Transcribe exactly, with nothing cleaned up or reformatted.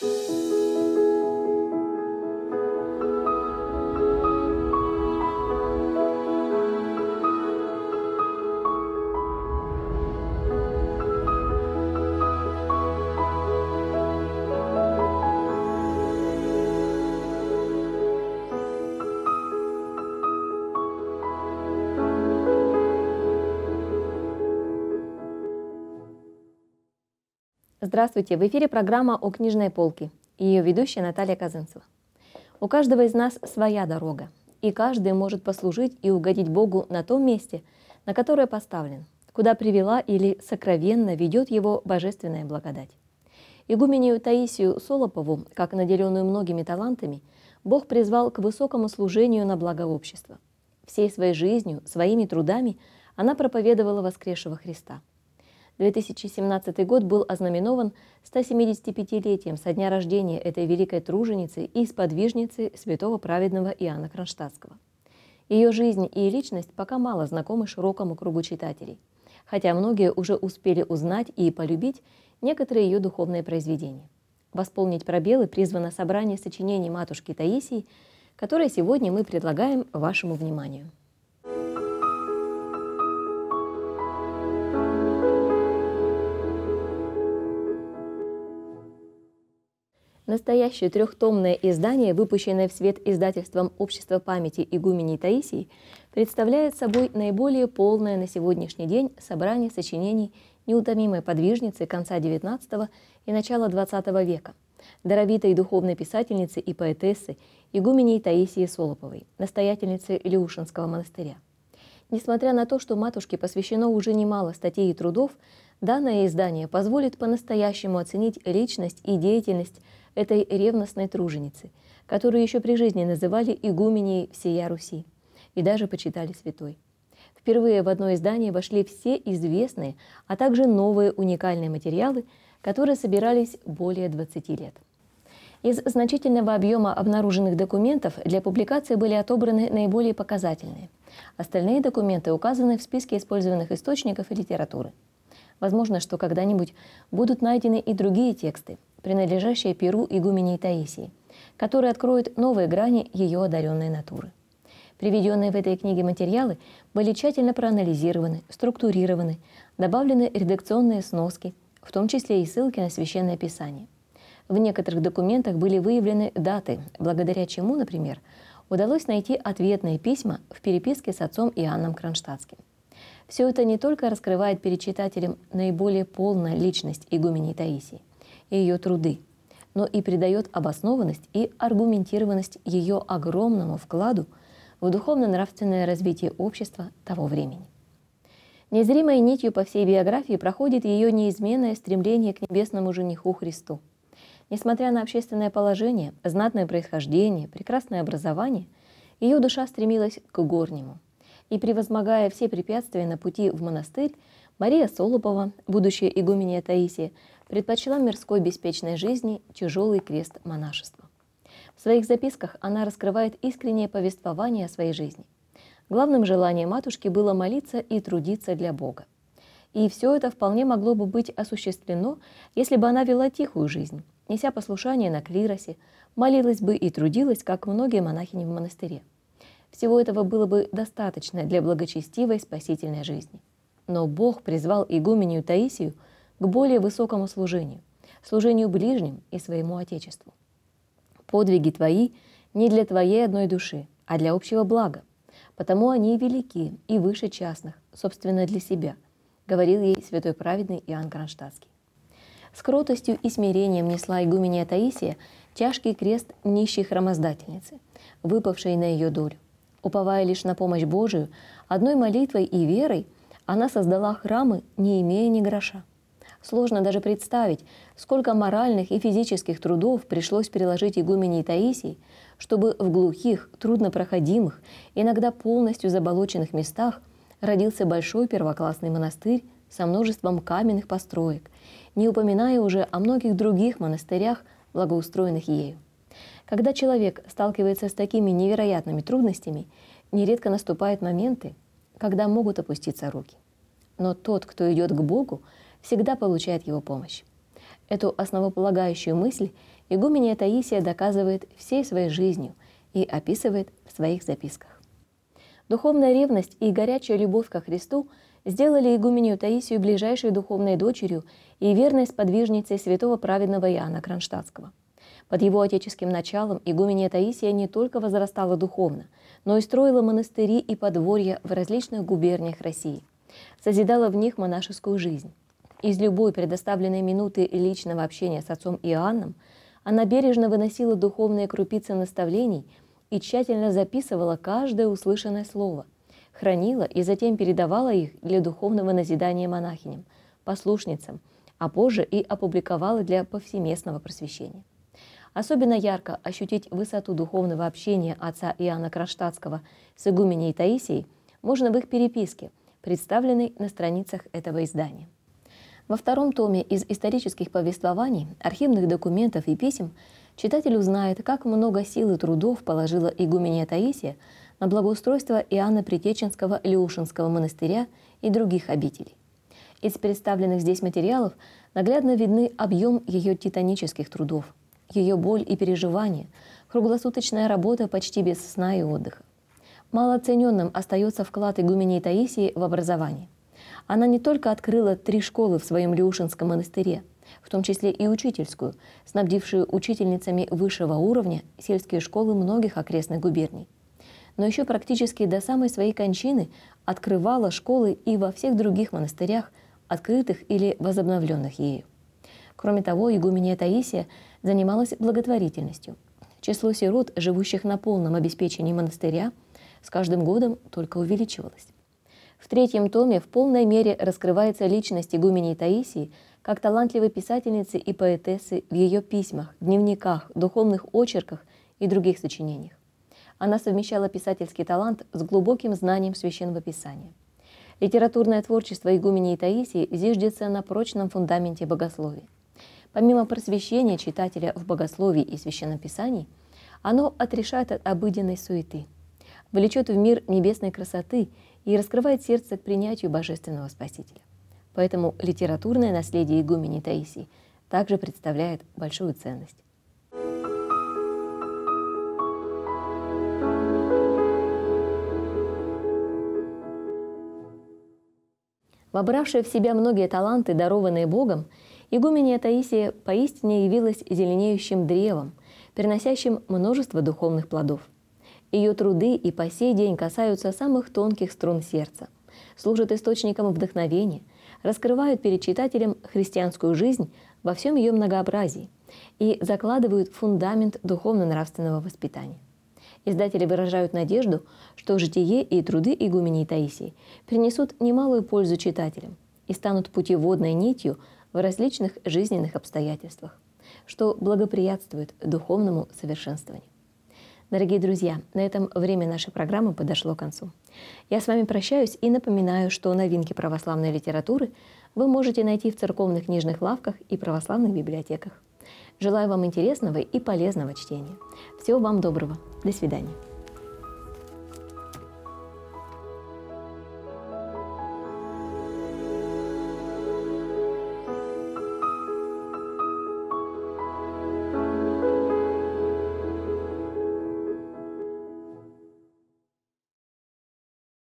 Здравствуйте! В эфире программа «О книжной полке» и ее ведущая Наталья Казанцева. У каждого из нас своя дорога, и каждый может послужить и угодить Богу на том месте, на которое поставлен, куда привела или сокровенно ведет его божественная благодать. Игуменью Таисию Солопову, как наделенную многими талантами, Бог призвал к высокому служению на благо общества. Всей своей жизнью, своими трудами она проповедовала воскресшего Христа. две тысячи семнадцатый год был ознаменован стосемидесятипятилетием со дня рождения этой великой труженицы и сподвижницы святого праведного Иоанна Кронштадтского. Ее жизнь и личность пока мало знакомы широкому кругу читателей, хотя многие уже успели узнать и полюбить некоторые ее духовные произведения. Восполнить пробелы призвано собрание сочинений матушки Таисии, которое сегодня мы предлагаем вашему вниманию. Настоящее трехтомное издание, выпущенное в свет издательством Общества памяти игуменей Таисии, представляет собой наиболее полное на сегодняшний день собрание сочинений неутомимой подвижницы конца девятнадцатого и начала двадцатого века, даровитой духовной писательницы и поэтессы игуменей Таисии Солоповой, настоятельницы Илеушинского монастыря. Несмотря на то, что матушке посвящено уже немало статей и трудов, данное издание позволит по-настоящему оценить личность и деятельность этой ревностной труженицы, которую еще при жизни называли игуменей всея Руси и даже почитали святой. Впервые в одно издание вошли все известные, а также новые уникальные материалы, которые собирались более двадцати лет. Из значительного объема обнаруженных документов для публикации были отобраны наиболее показательные. Остальные документы указаны в списке использованных источников и литературы. Возможно, что когда-нибудь будут найдены и другие тексты, принадлежащие перу игуменей Таисии, которые откроют новые грани ее одаренной натуры. Приведенные в этой книге материалы были тщательно проанализированы, структурированы, добавлены редакционные сноски, в том числе и ссылки на Священное Писание. В некоторых документах были выявлены даты, благодаря чему, например, удалось найти ответные письма в переписке с отцом Иоанном Кронштадтским. Все это не только раскрывает перед читателем наиболее полную личность игуменей Таисии и ее труды, но и придает обоснованность и аргументированность ее огромному вкладу в духовно-нравственное развитие общества того времени. Незримой нитью по всей биографии проходит ее неизменное стремление к небесному жениху Христу. Несмотря на общественное положение, знатное происхождение, прекрасное образование, ее душа стремилась к горнему. И превозмогая все препятствия на пути в монастырь, Мария Солопова, будущая игуменья Таисия, предпочла мирской беспечной жизни тяжелый крест монашества. В своих записках она раскрывает искреннее повествование о своей жизни. Главным желанием матушки было молиться и трудиться для Бога. И все это вполне могло бы быть осуществлено, если бы она вела тихую жизнь, неся послушание на клиросе, молилась бы и трудилась, как многие монахини в монастыре. Всего этого было бы достаточно для благочестивой спасительной жизни. Но Бог призвал игуменью Таисию к более высокому служению, служению ближним и своему Отечеству. «Подвиги твои не для твоей одной души, а для общего блага, потому они велики и выше частных, собственно, для себя», говорил ей святой праведный Иоанн Кронштадтский. С кротостью и смирением несла игуменья Таисия тяжкий крест нищей храмоздательницы, выпавшей на ее долю. Уповая лишь на помощь Божию, одной молитвой и верой она создала храмы, не имея ни гроша. Сложно даже представить, сколько моральных и физических трудов пришлось приложить игуменьи Таисии, чтобы в глухих, труднопроходимых, иногда полностью заболоченных местах родился большой первоклассный монастырь со множеством каменных построек, не упоминая уже о многих других монастырях, благоустроенных ею. Когда человек сталкивается с такими невероятными трудностями, нередко наступают моменты, когда могут опуститься руки. Но тот, кто идет к Богу, всегда получает его помощь. Эту основополагающую мысль игуменья Таисия доказывает всей своей жизнью и описывает в своих записках. Духовная ревность и горячая любовь ко Христу сделали игуменью Таисию ближайшей духовной дочерью и верной сподвижницей святого праведного Иоанна Кронштадтского. Под его отеческим началом игуменья Таисия не только возрастала духовно, но и строила монастыри и подворья в различных губерниях России, созидала в них монашескую жизнь. Из любой предоставленной минуты личного общения с отцом Иоанном она бережно выносила духовные крупицы наставлений и тщательно записывала каждое услышанное слово, хранила и затем передавала их для духовного назидания монахиням, послушницам, а позже и опубликовала для повсеместного просвещения. Особенно ярко ощутить высоту духовного общения отца Иоанна Кронштадтского с игуменей Таисией можно в их переписке, представленной на страницах этого издания. Во втором томе из исторических повествований, архивных документов и писем читатель узнает, как много сил и трудов положила игуменья Таисия на благоустройство Иоанна Притеченского Леушинского монастыря и других обителей. Из представленных здесь материалов наглядно видны объем ее титанических трудов, ее боль и переживания, круглосуточная работа почти без сна и отдыха. Малооцененным остается вклад игуменьи Таисии в образование. Она не только открыла три школы в своем Леушинском монастыре, в том числе и учительскую, снабдившую учительницами высшего уровня сельские школы многих окрестных губерний, но еще практически до самой своей кончины открывала школы и во всех других монастырях, открытых или возобновленных ею. Кроме того, игуменья Таисия занималась благотворительностью. Число сирот, живущих на полном обеспечении монастыря, с каждым годом только увеличивалось. В третьем томе в полной мере раскрывается личность игуменьи Таисии как талантливой писательницы и поэтессы в ее письмах, дневниках, духовных очерках и других сочинениях. Она совмещала писательский талант с глубоким знанием Священного Писания. Литературное творчество игуменьи Таисии зиждется на прочном фундаменте богословия. Помимо просвещения читателя в богословии и Священном Писании, оно отрешает от обыденной суеты, влечет в мир небесной красоты и раскрывает сердце к принятию Божественного Спасителя. Поэтому литературное наследие игуменьи Таисии также представляет большую ценность. Вобравшая в себя многие таланты, дарованные Богом, игуменья Таисия поистине явилась зеленеющим древом, переносящим множество духовных плодов. Ее труды и по сей день касаются самых тонких струн сердца, служат источником вдохновения, раскрывают перед читателем христианскую жизнь во всем ее многообразии и закладывают фундамент духовно-нравственного воспитания. Издатели выражают надежду, что житие и труды игуменьи Таисии принесут немалую пользу читателям и станут путеводной нитью в различных жизненных обстоятельствах, что благоприятствует духовному совершенствованию. Дорогие друзья, на этом время нашей программы подошло к концу. Я с вами прощаюсь и напоминаю, что новинки православной литературы вы можете найти в церковных книжных лавках и православных библиотеках. Желаю вам интересного и полезного чтения. Всего вам доброго. До свидания.